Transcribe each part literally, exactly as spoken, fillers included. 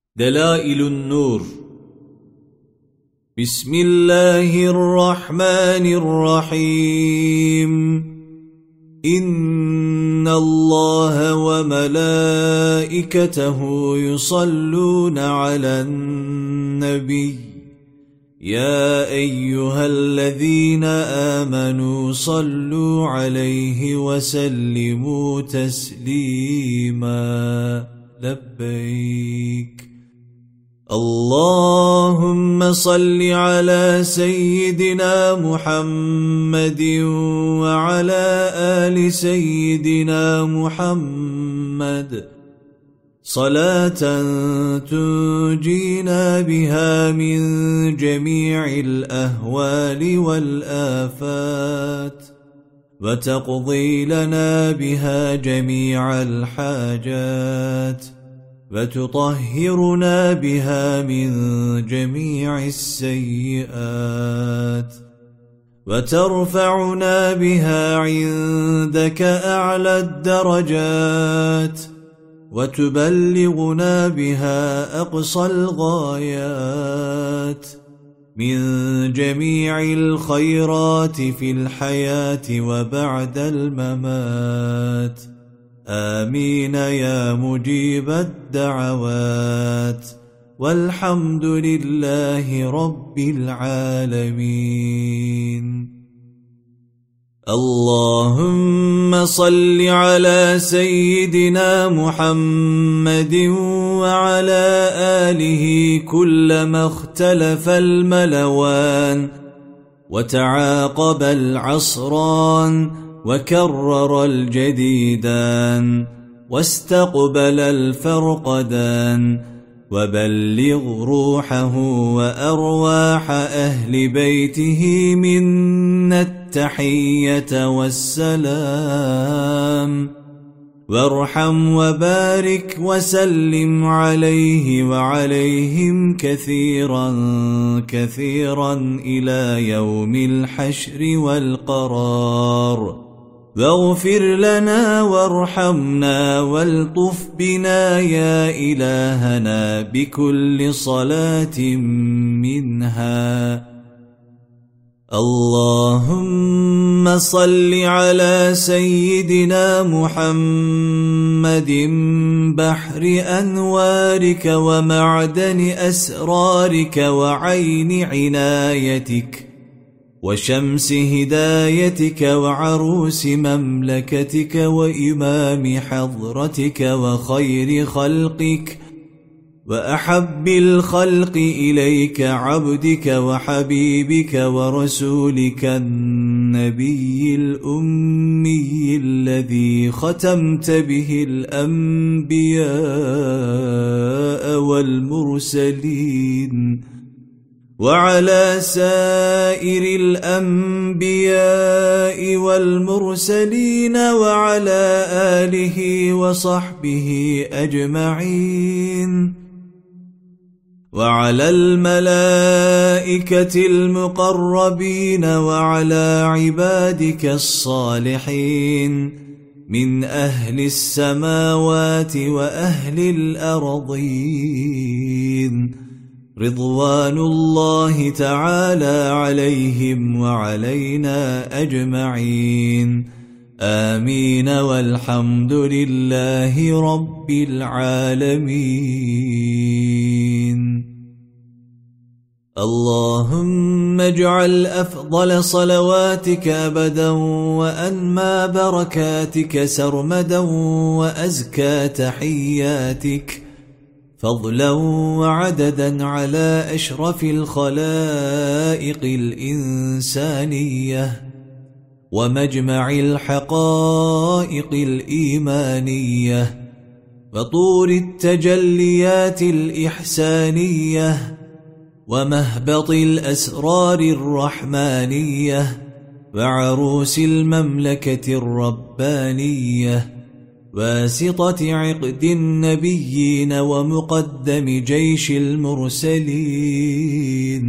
دلائل النور. بسم الله الرحمن الرحيم. إن الله وملائكته يصلون على النبي يا أيها الذين آمنوا صلوا عليه وسلموا تسليما. لبيك اللهم صل على سيدنا محمد وعلى آل سيدنا محمد صلاة تنجينا بها من جميع الأهوال والآفات وتقضي لنا بها جميع الحاجات وتطهرنا بها من جميع السيئات وترفعنا بها عندك أعلى الدرجات وتبلغنا بها أقصى الغايات من جميع الخيرات في الحياة وبعد الممات. آمين يا مجيب الدعوات، والحمد لله رب العالمين. اللهم صل على سيدنا محمد وعلى آله كلما اختلف الملوان وتعاقب العصران وكرر الجديدان واستقبل الفرقدان، وبلغ روحه وأرواح أهل بيته منا التحية والسلام، وارحم وبارك وسلم عليه وعليهم كثيرا كثيرا إلى يوم الحشر والقرار. واغفر لنا وارحمنا والطف بنا يا إلهنا بكل صلاة منها. اللهم صل على سيدنا محمد بحر أنوارك ومعدن أسرارك وعين عنايتك وشمس هدايتك وعروس مملكتك وإمام حضرتك وخير خلقك وأحب الخلق إليك عبدك وحبيبك ورسولك النبي الأمي الذي ختمت به الأنبياء والمرسلين، وعلى سائر الأنبياء والمرسلين وعلى آله وصحبه أجمعين، وعلى الملائكة المقربين وعلى عبادك الصالحين من أهل السماوات وأهل الأرضين، رضوان الله تعالى عليهم وعلينا أجمعين. آمين والحمد لله رب العالمين. اللهم اجعل أفضل صلواتك أبدا وأنمى بركاتك سرمدا وأزكى تحياتك فضلا وعددا على أشرف الخلائق الإنسانية ومجمع الحقائق الإيمانية وطور التجليات الإحسانية ومهبط الأسرار الرحمانية وعروس المملكة الربانية واسطة عقد النبيين ومقدم جيش المرسلين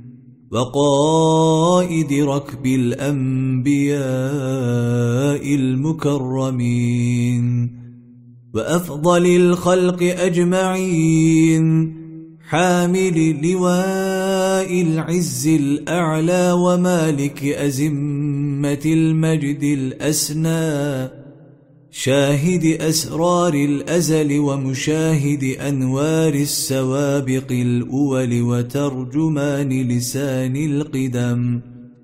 وقائد ركب الأنبياء المكرمين. وأفضل الخلق أجمعين، حامل لواء العز الأعلى ومالك أزمة المجد الأسنى، شاهد أسرار الأزل ومشاهد أنوار السوابق الأول وترجمان لسان القدم،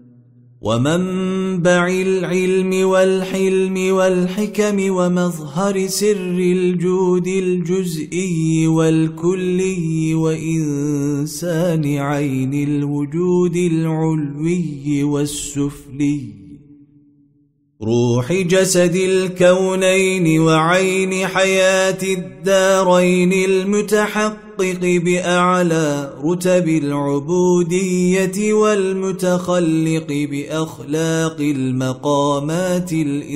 ومنبع العلم والحلم والحكم ومظهر سر الجود الجزئي والكلي وإنسان عين الوجود العلوي والسفلي، روح جسد الكونين وعين حياة الدارين، المتحقق بأعلى رتب العبودية والمتخلق بأخلاق المقامات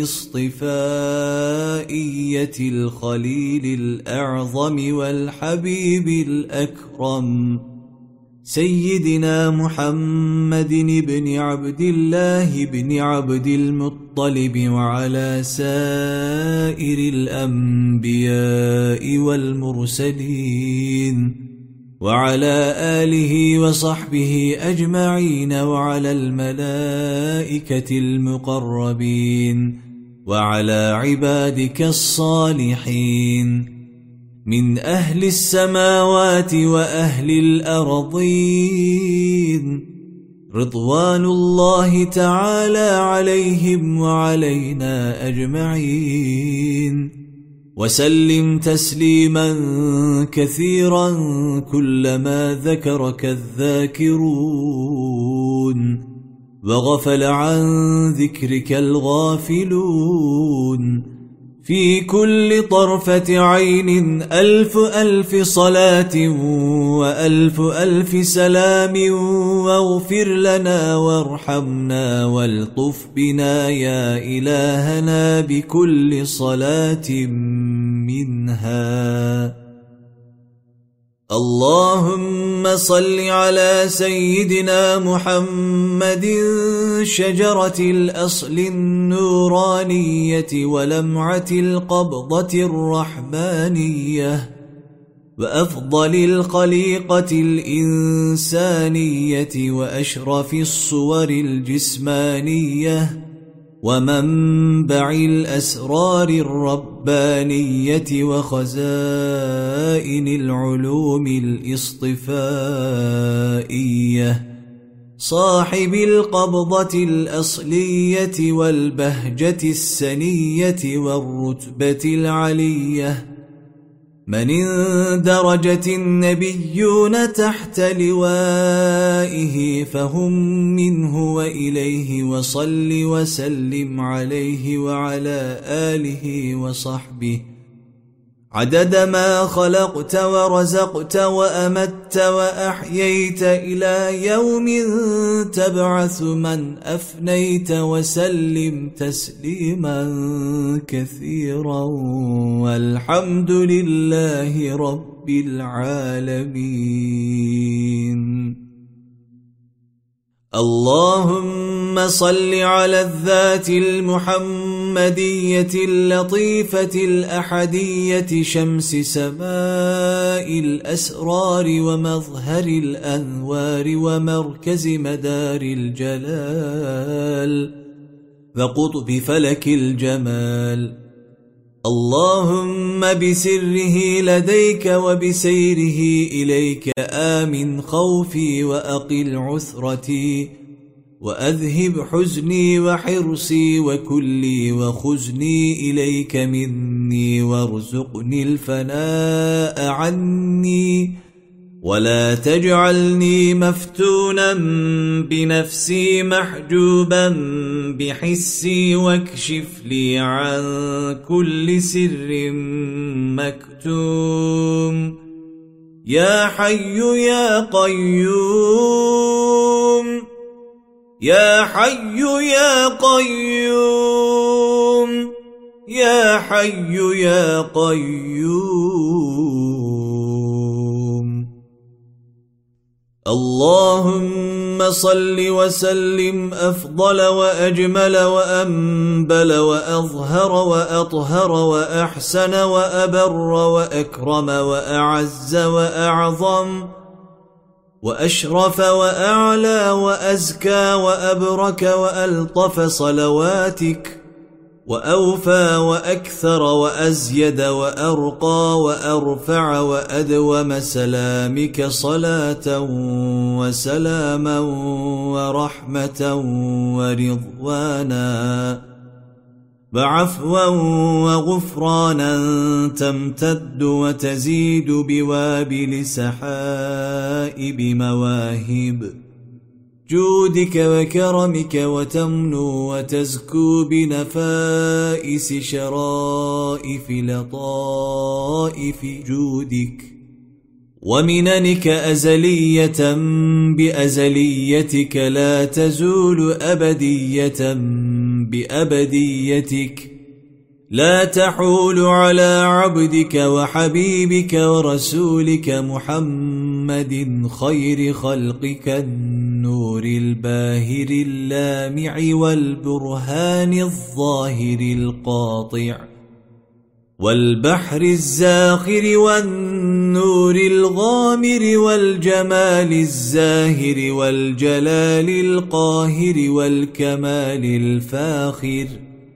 الاصطفائية، الخليل الأعظم والحبيب الأكرم، سيدنا محمد بن عبد الله بن عبد المطلب، وعلى سائر الأنبياء والمرسلين، وعلى آله وصحبه أجمعين، وعلى الملائكة المقربين، وعلى عبادك الصالحين من أهل السماوات وأهل الأرضين، رضوان الله تعالى عليهم وعلينا أجمعين، وسلم تسليما كثيرا كلما ذكرك الذاكرون وغفل عن ذكرك الغافلون، في كل طرفة عين ألف ألف صلاة وألف ألف سلام، واغفر لنا وارحمنا والطف بنا يا إلهنا بكل صلاة منها. اللهم صل على سيدنا محمد شجرة الأصل النورانية ولمعة القبضة الرحمانية، وأفضل الخليقة الإنسانية وأشرف الصور الجسمانية، ومنبع الأسرار الربانية وخزائن العلوم الاصطفائية، صاحب القبضة الأصلية والبهجة السنية والرتبة العلية، من اندرجت النبيون تحت لوائه فهم منه وإليه، وصل وسلم عليه وعلى آله وصحبه عدد ما خلقت ورزقت وأمت وأحييت إلى يوم تبعث من أفنيت، وسلم تسليما كثيرا، والحمد لله رب العالمين. اللهم صل على الذات المحمدية اللطيفة الأحدية، شمس سماء الأسرار ومظهر الأنوار ومركز مدار الجلال وقطب فلك الجمال. اللهم بسره لديك وبسيره إليك آمن خوفي وأقل عثرتي، وأذهب حزني وحرصي وكلي وخزني إليك مني، وارزقني الفناء عني، ولا تجعلني مفتونا بنفسي محجوبا بحسي، واكشف لي عن كل سر مكتوم. يا حي يا قيوم، يا حي يا قيوم، يا حي يا قيوم. اللهم صل وسلم أفضل وأجمل وأنبل وأظهر وأطهر وأحسن وأبر وأكرم وأعز وأعظم وأشرف وأعلى وأزكى وأبرك وألطف صلواتك وأوفى وأكثر وأزيد وأرقى وأرفع وأدوم سلامك صلاة وسلاما ورحمة ورضوانا وعفوا وغفرانا تمتد وتزيد بوابل سحائب مواهب جودك وكرمك وتمنو وتزكو بنفائس شرائف لطائف جودك ومننك أزلية بأزليتك لا تزول أبدية بأبديتك لا تحول على عبدك وحبيبك ورسولك محمد خير خلقك النور الباهر اللامع والبرهان الظاهر القاطع والبحر الزاخر والنور الغامر والجمال الزاهر والجلال القاهر والكمال الفاخر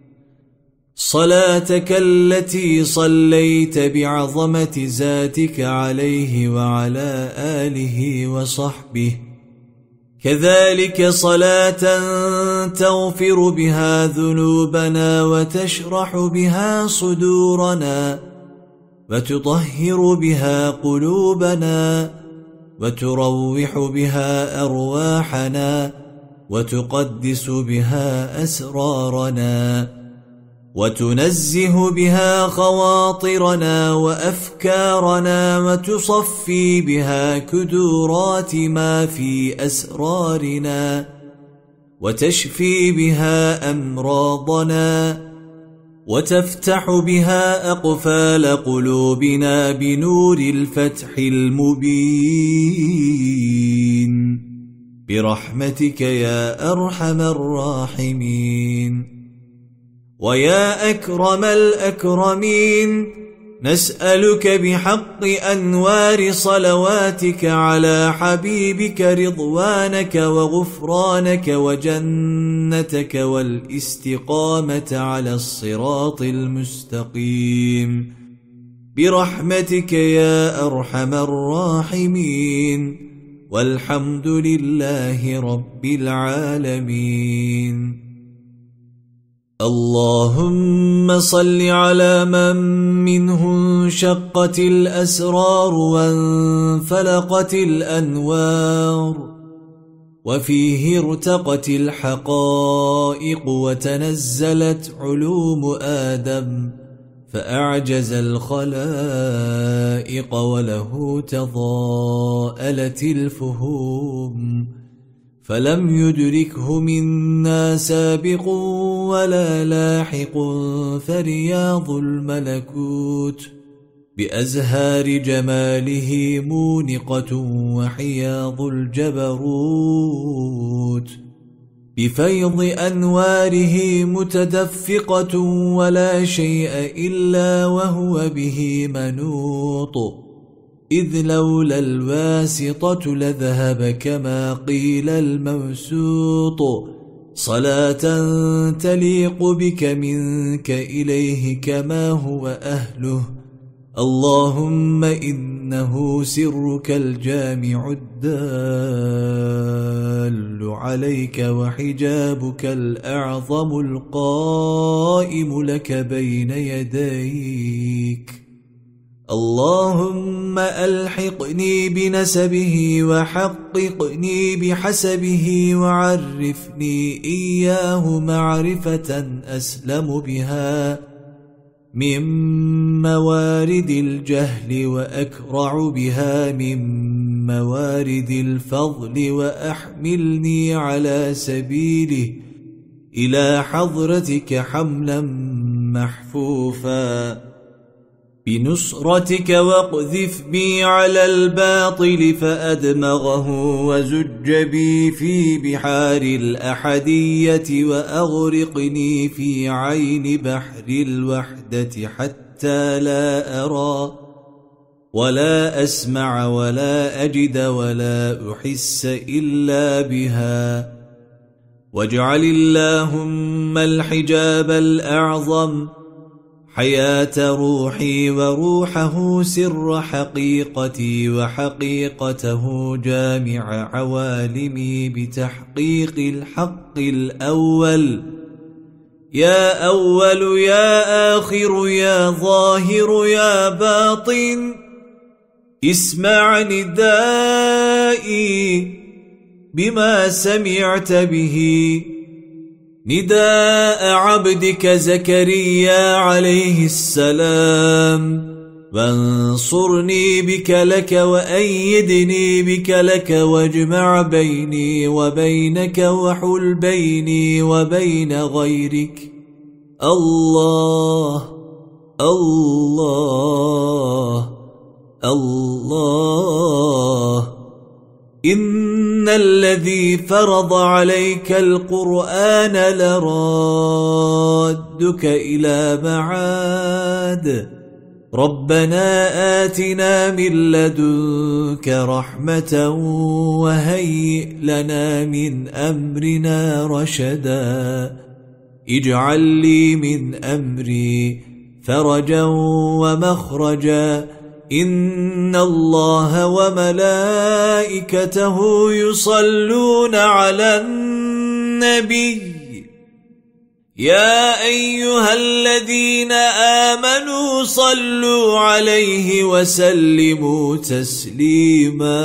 صلاتك التي صليت بعظمة ذاتك عليه وعلى آله وصحبه كذلك صلاة تغفر بها ذنوبنا وتشرح بها صدورنا وتطهر بها قلوبنا وتروح بها أرواحنا وتقدس بها أسرارنا وتنزه بها خواطرنا وأفكارنا وتصفي بها كدورات ما في أسرارنا وتشفي بها أمراضنا وتفتح بها أقفال قلوبنا بنور الفتح المبين برحمتك يا أرحم الراحمين. ويا أكرم الأكرمين نسألك بحق أنوار صلواتك على حبيبك رضوانك وغفرانك وجنتك والاستقامة على الصراط المستقيم برحمتك يا أرحم الراحمين والحمد لله رب العالمين. اللهم صل على من منه انشقت الأسرار وانفلقت الأنوار وفيه ارتقت الحقائق وتنزلت علوم آدم فأعجز الخلائق وله تضاءلت الفهوم فلم يدركه منا سابق ولا لاحق فرياض الملكوت بأزهار جماله مونقة وحياض الجبروت بفيض أنواره متدفقة ولا شيء إلا وهو به منوط إذ لولا الواسطة لذهب كما قيل الموسوط صلاة تليق بك منك إليه كما هو أهله. اللهم إنه سرك الجامع الدال عليك وحجابك الأعظم القائم لك بين يديك. اللهم ألحقني بنسبه وحققني بحسبه وعرفني إياه معرفة أسلم بها من موارد الجهل وأكرع بها من موارد الفضل وأحملني على سبيله إلى حضرتك حملا محفوفا بنصرتك واقذف بي على الباطل فأدمغه وزج بي في بحار الأحدية وأغرقني في عين بحر الوحدة حتى لا أرى ولا أسمع ولا أجد ولا أحس إلا بها. واجعل اللهم الحجاب الأعظم حياة روحي وروحه سر حقيقتي وحقيقته جامع عوالمي بتحقيق الحق الأول يا أول يا آخر يا ظاهر يا باطن. اسمع ندائي بما سمعت به نداء عبدك زكريا عليه السلام، وانصرني بك لك وأيدني بك لك واجمع بيني وبينك وحل بيني وبين غيرك. الله الله الله. إن الذي فرض عليك القرآن لرادك إلى معاد. ربنا آتنا من لدنك رحمة وهيئ لنا من أمرنا رشدا. اجعل لي من أمري فرجا ومخرجا. إن الله وملائكته يصلون على النبي يا أيها الذين آمنوا صلوا عليه وسلموا تسليما.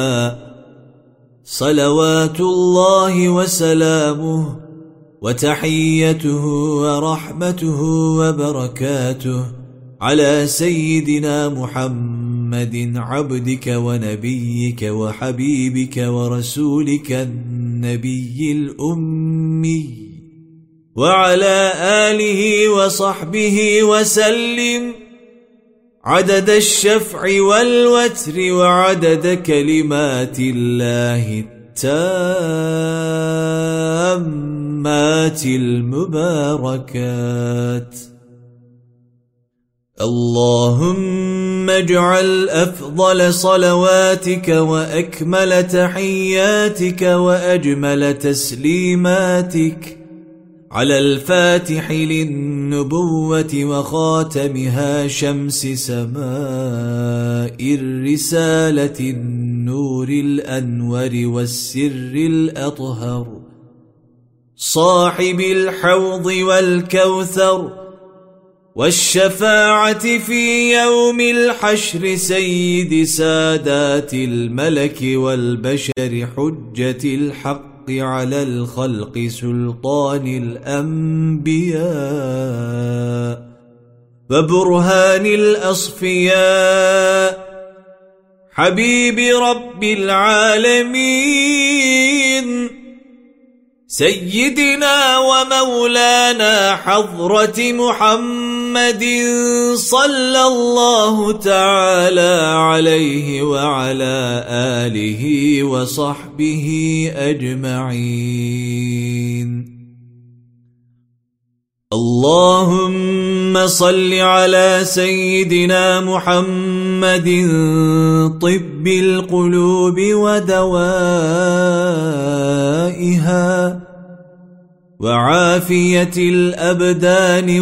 صلوات الله وسلامه وتحيته ورحمته وبركاته على سيدنا محمد عبدك ونبيك وحبيبك ورسولك النبي الأمي وعلى آله وصحبه وسلم عدد الشفع والوتر وعدد كلمات الله التامات المباركات. اللهم اجعل أفضل صلواتك وأكمل تحياتك وأجمل تسليماتك على الفاتح للنبوة وخاتمها شمس سماء الرسالة النور الأنور والسر الأطهر صاحب الحوض والكوثر والشفاعة في يوم الحشر سيد سادات الملك والبشر حجة الحق على الخلق سلطان الأنبياء وبرهان الأصفياء حبيب رب العالمين سيدنا ومولانا حضرة محمد صلى الله تعالى عليه وعلى آله وصحبه أجمعين. اللهم صل على سيدنا محمد طب القلوب ودوائها وعافية الأبدان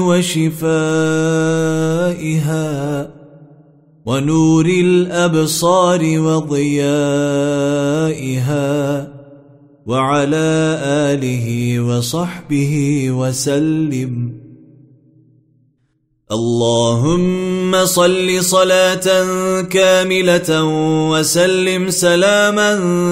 وشفائها ونور الأبصار وضيائها وعلى آله وصحبه وسلم. اللهم صل صلاة كاملة وسلم سلاما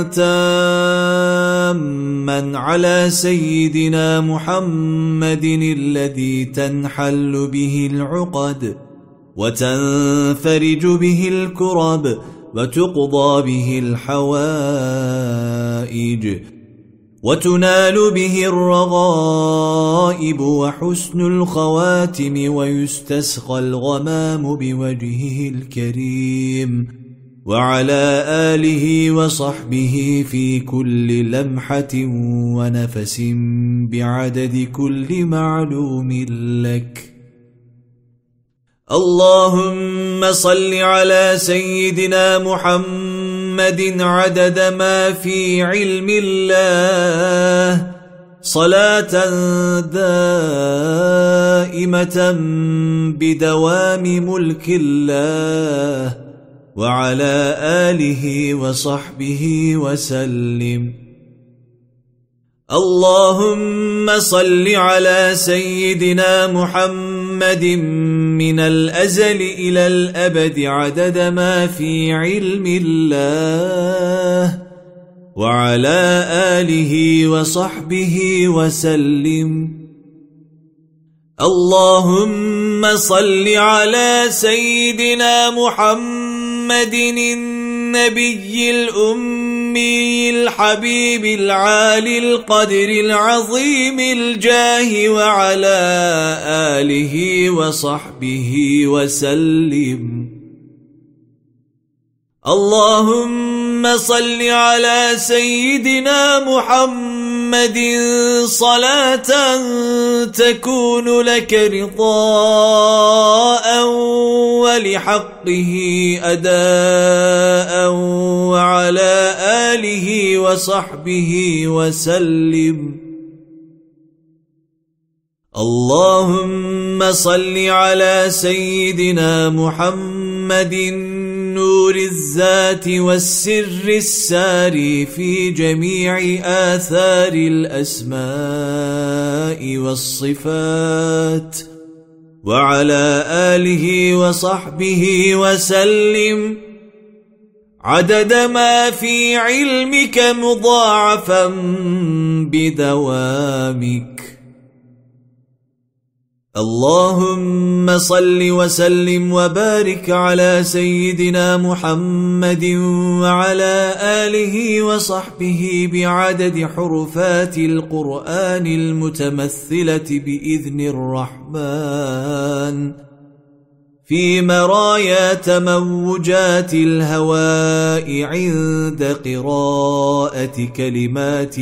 تاما على سيدنا محمد الذي تنحل به العقد وتنفرج به الكرب وتقضى به الحوائج وتنال به الرغائب وحسن الخواتم ويستسقى الغمام بوجهه الكريم وعلى آله وصحبه في كل لمحة ونفس بعدد كل معلوم لك. اللهم صل على سيدنا محمد عدد ما في علم الله صلاة دائمة بدوام ملك الله وعلى آله وصحبه وسلم. اللهم صل على سيدنا محمد من الأزل إلى الأبد عدد ما في علم الله وعلى آله وصحبه وسلم. اللهم صل على سيدنا محمد النبي الأمي الحبيب العالي القدر العظيم الجاه وعلى آله وصحبه وسلم. اللهم صل على سيدنا محمد صلاة تكون لك رضاء ولحقه أداء وعلى آله وصحبه وسلم. اللهم صل على سيدنا محمد نور الذات والسر الساري في جميع آثار الأسماء والصفات وعلى آله وصحبه وسلم عدد ما في علمك مضاعفا بدوامك. اللهم صل وسلم وبارك على سيدنا محمد وعلى آله وصحبه بعدد حرفات القرآن المتمثلة بإذن الرحمن في مرايا تموجات الهواء عند قراءة كلمات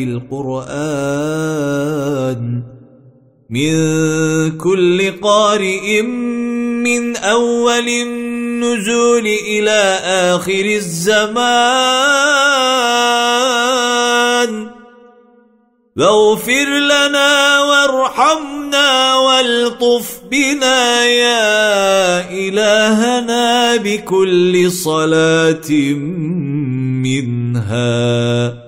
القرآن من كل قارئ من أول النزول إلى آخر الزمان. واغفر لنا وارحمنا والطف بنا يا إلهنا بكل صلاة منها.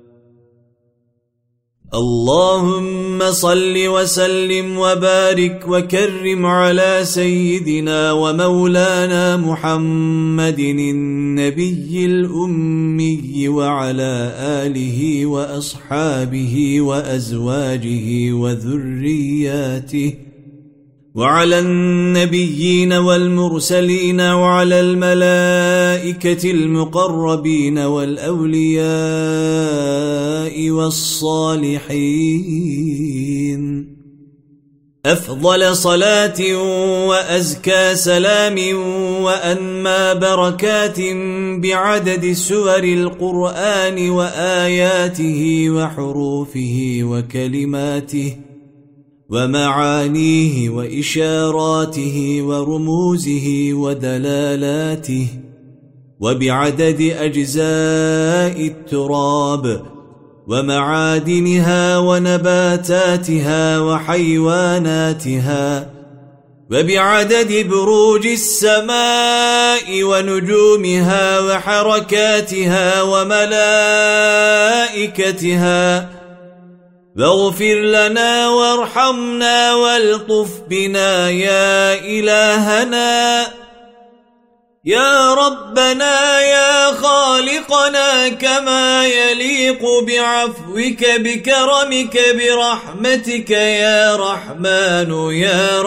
اللهم صل وسلم وبارك وكرم على سيدنا ومولانا محمد النبي الأمي وعلى آله وأصحابه وأزواجه وذرياته وعلى النبيين والمرسلين وعلى الملائكة المقربين والأولياء والصالحين. أفضل صلاة وأزكى سلام وأنمى بركات بعدد سور القرآن وآياته وحروفه وكلماته ومعانيه وإشاراته ورموزه ودلالاته وبعدد أجزاء التراب ومعادنها ونباتاتها وحيواناتها وبعدد بروج السماء ونجومها وحركاتها وملائكتها. واغفر لنا وارحمنا والطف بنا يا إلهنا يا ربنا يا خالقنا كما يليق بعفوك بكرمك برحمتك يا رحمن يا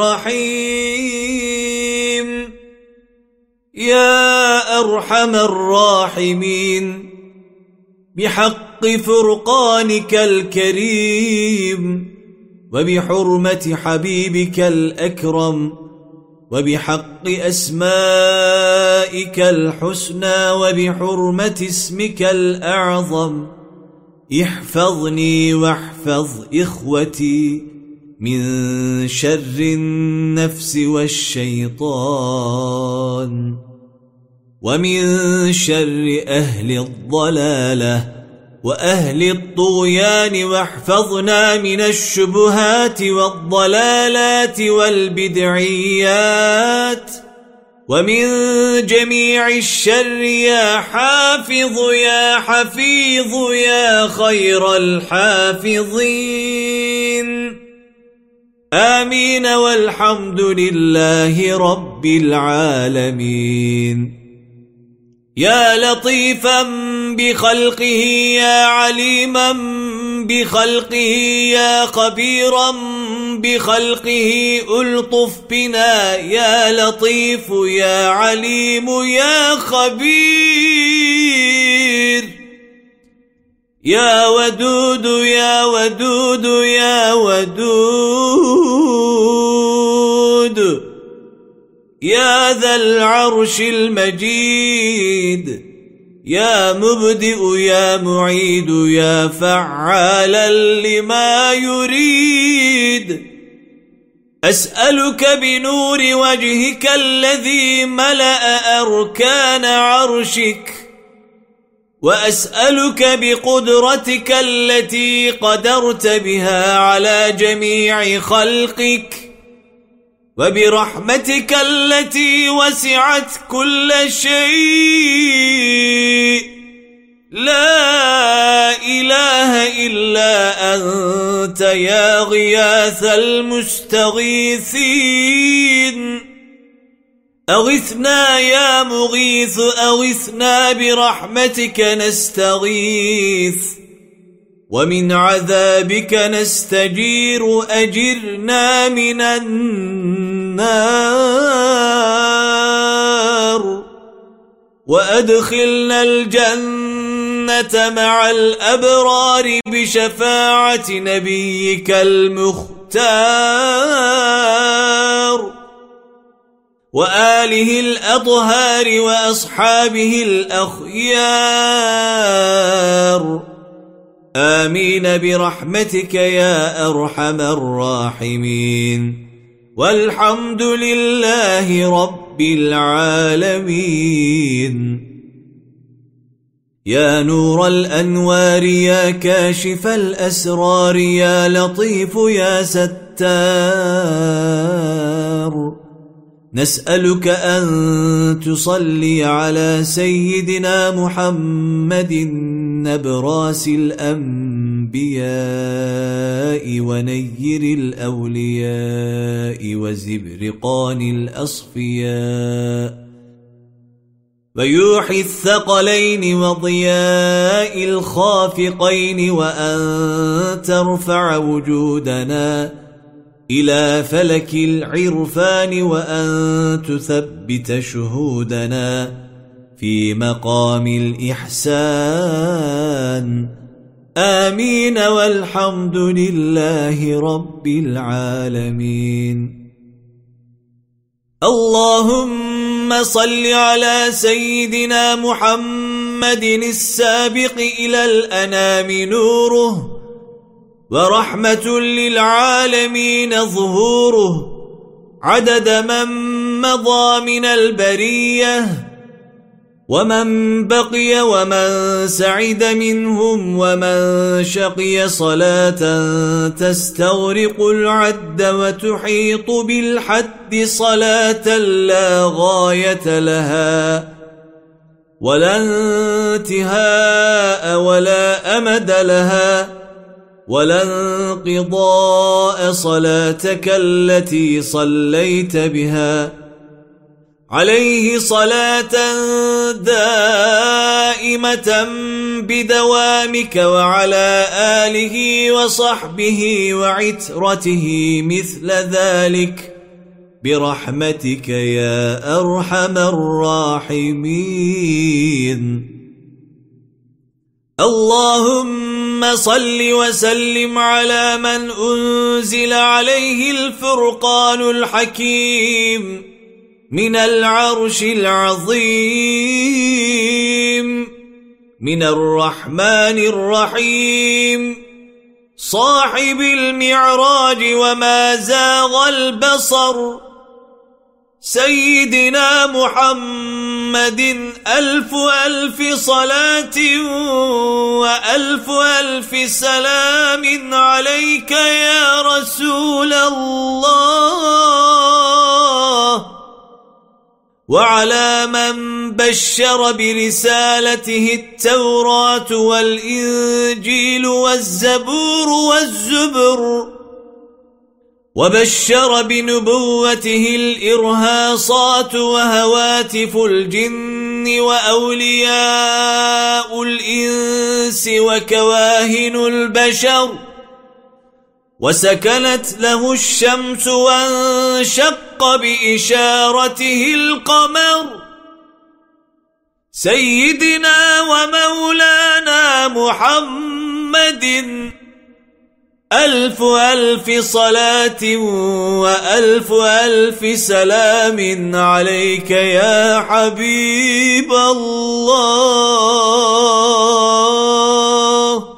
رحيم يا أرحم الراحمين. بحق فرقانك الكريم وبحرمة حبيبك الأكرم وبحق أسمائك الحسنى وبحرمة اسمك الأعظم احفظني واحفظ إخوتي من شر النفس والشيطان ومن شر أهل الضلالة وأهل الطغيان واحفظنا من الشبهات والضلالات والبدعيات ومن جميع الشر يا حافظ يا حفيظ يا خير الحافظين آمين والحمد لله رب العالمين. يا لطيفا بخلقه يا عليما بخلقه يا خبيرا بخلقه ألطف بنا يا لطيف يا عليم يا خبير يا ودود يا ودود يا ودود يا ذا العرش المجيد يا مبدئ يا معيد يا فعالا لما يريد أسألك بنور وجهك الذي ملأ أركان عرشك وأسألك بقدرتك التي قدرت بها على جميع خلقك وبرحمتك التي وسعت كل شيء لا إله إلا أنت يا غياث المستغيثين أغثنا يا مغيث أغثنا برحمتك نستغيث ومن عذابك نستجير أجرنا من النار وأدخلنا الجنة مع الأبرار بشفاعة نبيك المختار وآله الأطهار وأصحابه الأخيار آمين برحمتك يا أرحم الراحمين والحمد لله رب العالمين. يا نور الأنوار يا كاشف الأسرار يا لطيف يا ستار نسألك أن تصلي على سيدنا محمد نبراس الأنبياء ونير الأولياء وزبرقان الأصفياء ويوحي الثقلين وضياء الخافقين وأن ترفع وجودنا إلى فلك العرفان وأن تثبت شهودنا في مقام الإحسان آمين والحمد لله رب العالمين. اللهم صل على سيدنا محمد السابق إلى الأنام نوره ورحمة للعالمين ظهوره عدد من مضى من البرية ومن بقي ومن سعد منهم ومن شقي صلاة تستغرق العد وتحيط بالحد صلاة لا غاية لها ولا انتهاء ولا أمد لها ولا انقضاء صلاتك التي صليت بها عليه صلاة دائمة بدوامك وعلى آله وصحبه وعترته مثل ذلك برحمتك يا أرحم الراحمين. اللهم صل وسلم على من أنزل عليه الفرقان الحكيم من العرش العظيم من الرحمن الرحيم صاحب المعراج وما زاغ البصر سيدنا محمد ألف ألف صلاة وألف ألف سلام عليك يا رسول الله وعلى من بشر برسالته التوراة والإنجيل والزبور والزبر وبشر بنبوته الإرهاصات وهواتف الجن وأولياء الإنس وكواهن البشر وسكنت له الشمس وانشق بإشارته القمر سيدنا ومولانا محمد ألف ألف صلاة وألف ألف سلام عليك يا حبيب الله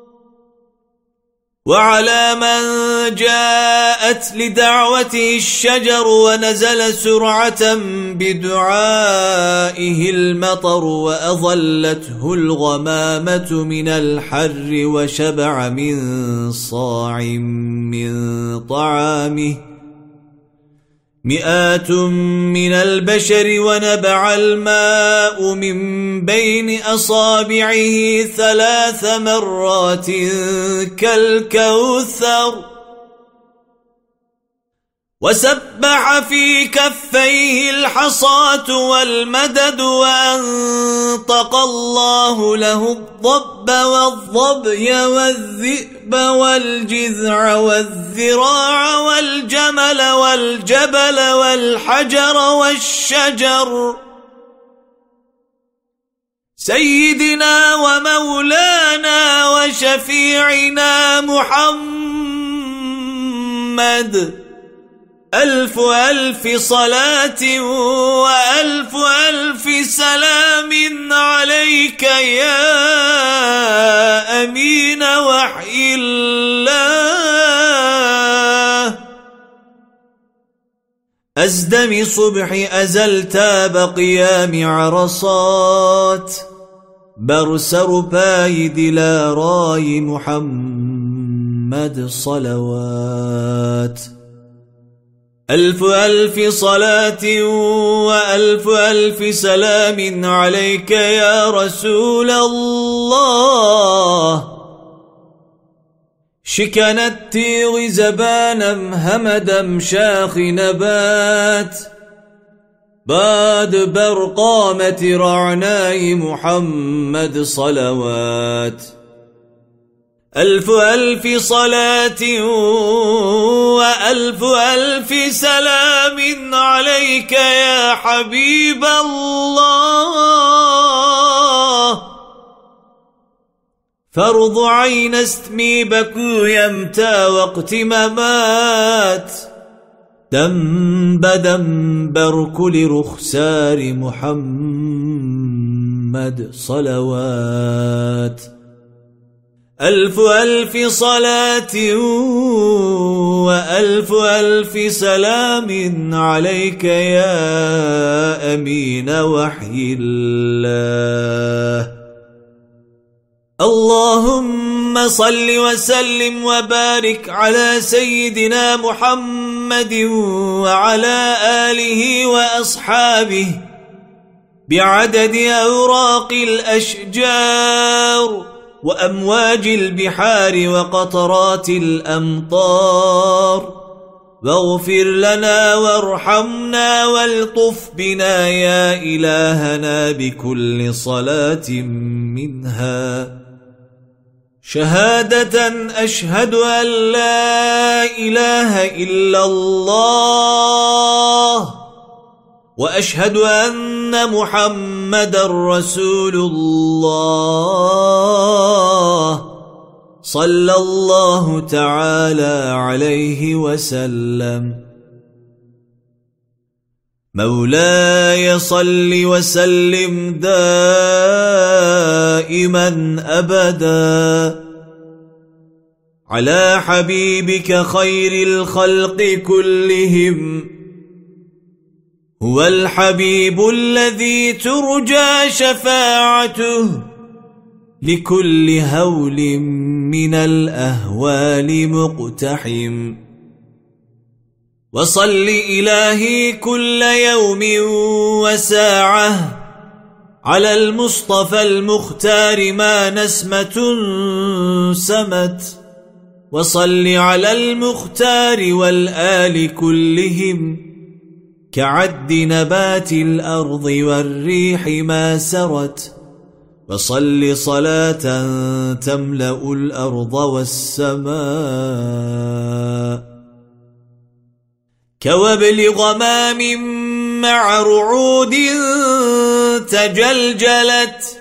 وعلى من جاءت لدعوته الشجر ونزل سرعة بدعائه المطر وأظلته الغمامة من الحر وشبع من صاع من طعامه مئات من البشر ونبع الماء من بين أصابعه ثلاث مرات كالكوثر وسبح في كفيه الحصاة والمدد وأنطق الله له الضب والظبي والذئب والجذع والذراع والجمل والجبل والحجر والشجر سيدنا ومولانا وشفيعنا محمد ألف ألف صلاة وألف ألف سلام عليك يا أمين وحي الله أزدم صبح أزلت بقيام عرصات برسر بايد لا راي محمد صلوات ألف ألف صلاة وألف ألف سلام عليك يا رسول الله شكن التيغ زبانا همدا مشاخ نبات باد برقامة رعناي محمد صلوات ألف ألف صلاة وألف ألف سلام عليك يا حبيب الله فرض عين استمي بكو يمتى وقت ممات دنب دنبر كل رخسار محمد صلوات ألف ألف صلاة وألف ألف سلام عليك يا أمين وحي الله اللهم صل وسلم وبارك على سيدنا محمد وعلى آله وأصحابه بعدد أوراق الأشجار وأمواج البحار وقطرات الأمطار واغفر لنا وارحمنا والطف بنا يا إلهنا بكل صلاة منها شهادة أشهد أن لا إله إلا الله وأشهد أن محمدًا رسول الله صلى الله تعالى عليه وسلم. مولاي صل وسلم دائماً أبداً على حبيبك خير الخلق كلهم، هو الحبيب الذي ترجى شفاعته لكل هول من الأهوال مقتحم. وصل إلهي كل يوم وساعة على المصطفى المختار ما نسمة سمت، وصل على المختار والآل كلهم كعد نبات الأرض والريح ما سرت، وصل صلاة تملأ الأرض والسماء كوابل غمام مع رعود تجلجلت،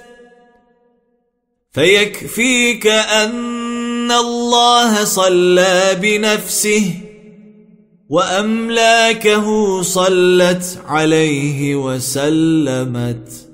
فيكفيك أن الله صلى بنفسه وأملاكه صلت عليه وسلمت.